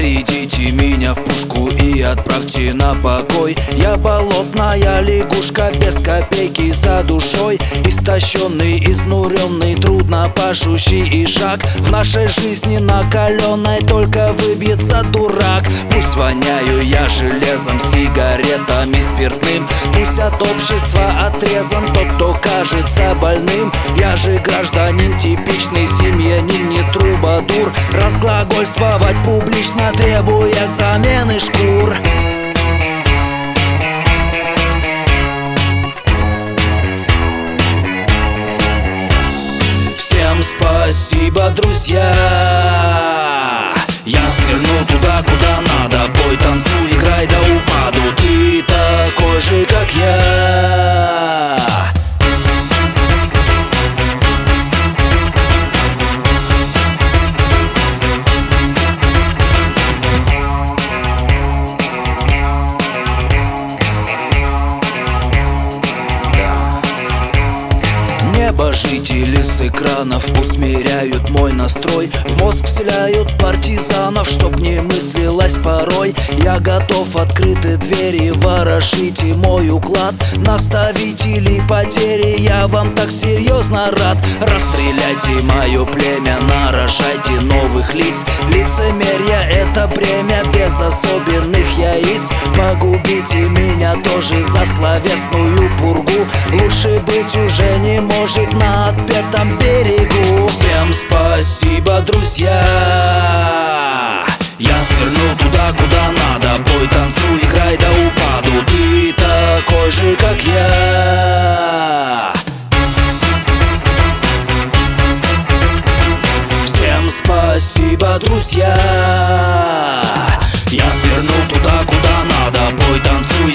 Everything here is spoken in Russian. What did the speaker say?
Зарядите меня в пушку и отправьте на покой. Я болотная лягушка, без копейки за душой. Истощенный, изнуренный, трудно пашущий и шаг. В нашей жизни накаленной только выбьется дурак. Пусть воняю я железом, сигаретами, спиртным. Пусть от общества отрезан тот, кто кажется больным. Я же гражданин типичный, семьянин, не трубадур. Разглагольствовать публично требует замены шкур. Всем спасибо, друзья. Я сверну туда, куда надо. Пой, танцуй, играй до упаду. Ты такой же, как я. Небожители с экранов усмиряют мой настрой. В мозг вселяют партизанов, чтоб не мыслилось порой. Я готов открыты двери, ворошите мой уклад. Наставители потери, я вам так серьезно рад. Расстреляйте мое племя, нарожайте новых лиц. Лицемерие — это бремя без особенных яиц. Погубите меня тоже за словесную пургу. Лучше быть уже не может на отпетом берегу. Всем спасибо, друзья. Я сверну туда, куда надо. Пой, танцуй, играй до упаду. Ты такой же, как я. Всем спасибо, друзья. Я сверну туда, куда надо. Пой, танцуй,